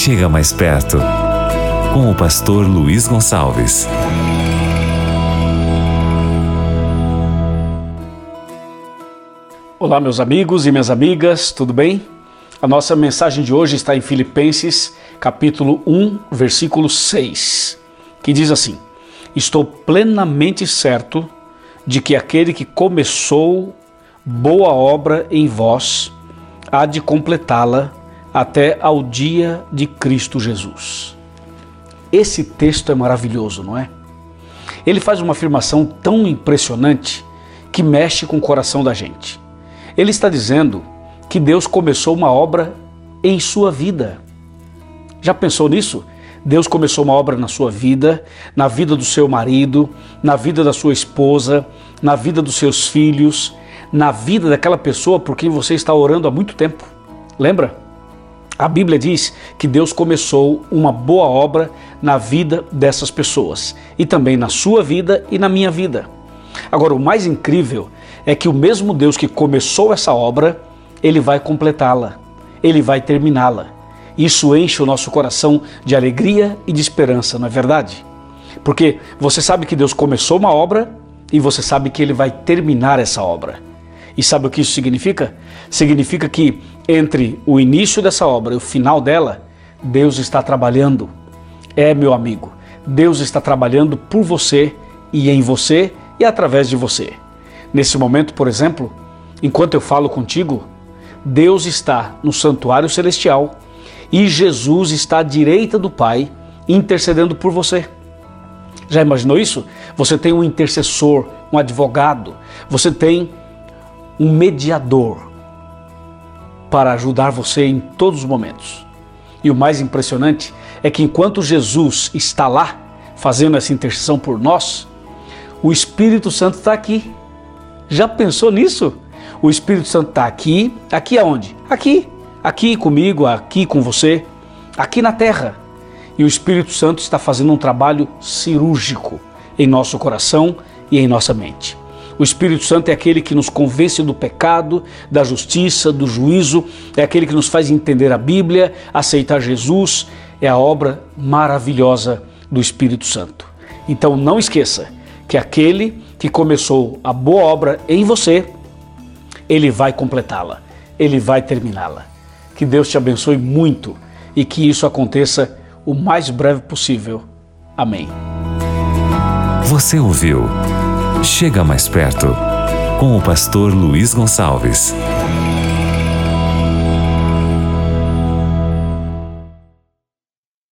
Chega mais perto, com o pastor Luiz Gonçalves. Olá, meus amigos e minhas amigas, tudo bem? A nossa mensagem de hoje está em Filipenses, capítulo 1, versículo 6, que diz assim: Estou plenamente certo de que aquele que começou boa obra em vós há de completá-la até ao dia de Cristo Jesus. Esse texto é maravilhoso, não é? Ele faz uma afirmação tão impressionante que mexe com o coração da gente. Ele está dizendo que Deus começou uma obra em sua vida. Já pensou nisso? Deus começou uma obra na sua vida, na vida do seu marido, na vida da sua esposa, na vida dos seus filhos, na vida daquela pessoa por quem você está orando há muito tempo. Lembra? A Bíblia diz que Deus começou uma boa obra na vida dessas pessoas e também na sua vida e na minha vida. Agora, o mais incrível é que o mesmo Deus que começou essa obra, Ele vai completá-la, Ele vai terminá-la. Isso enche o nosso coração de alegria e de esperança, não é verdade? Porque você sabe que Deus começou uma obra e você sabe que Ele vai terminar essa obra. E sabe o que isso significa? Significa que entre o início dessa obra e o final dela, Deus está trabalhando. Meu amigo, Deus está trabalhando por você e em você e através de você. Nesse momento, por exemplo, enquanto eu falo contigo, Deus está no santuário celestial e Jesus está à direita do Pai intercedendo por você. Já imaginou isso? Você tem um intercessor, um advogado, você tem um mediador para ajudar você em todos os momentos. E o mais impressionante é que enquanto Jesus está lá fazendo essa intercessão por nós, o Espírito Santo está aqui. Já pensou nisso? O Espírito Santo está aqui. Aqui aonde? Aqui comigo, aqui com você, aqui na terra. E o Espírito Santo está fazendo um trabalho cirúrgico em nosso coração e em nossa mente. O Espírito Santo é aquele que nos convence do pecado, da justiça, do juízo, é aquele que nos faz entender a Bíblia, aceitar Jesus. É a obra maravilhosa do Espírito Santo. Então não esqueça que aquele que começou a boa obra em você, Ele vai completá-la, Ele vai terminá-la. Que Deus te abençoe muito e que isso aconteça o mais breve possível. Amém. Você ouviu Chega Mais Perto, com o pastor Luiz Gonçalves.